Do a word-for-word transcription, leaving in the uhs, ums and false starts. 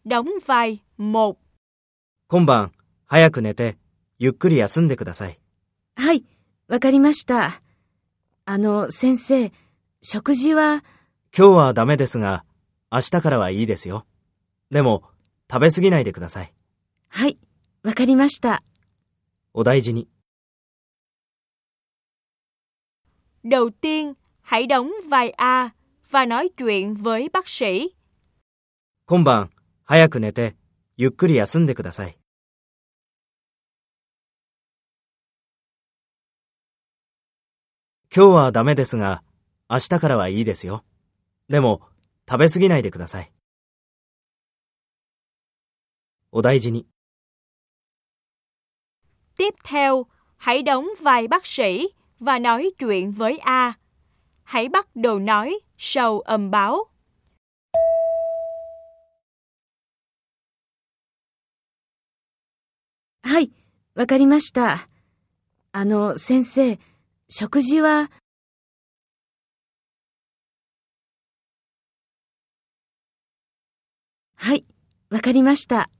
đóng vai một. 今晩、早く寝て、ゆっくり休んでください。 はい、わかりました。あの、先生、食事は… 今日はダメですが、明日からはいいですよ。でも、食べ過ぎないでください。 はい、わかりました。 お大事に。 Đầu tiên, hãy đóng vai A và nói chuyện với bác sĩ. 今晩、早く寝て、ゆっくり休んでください。今日はダメですが、明日からはいいですよ。でも、食べ過ぎないでください。お大事に。 Tiếp theo, hãy đóng vai bác sĩ và nói chuyện với A. Hãy bắt đầu nói sau âm báo. はい、わかりました。あの、先生、食事は…はい、わかりました。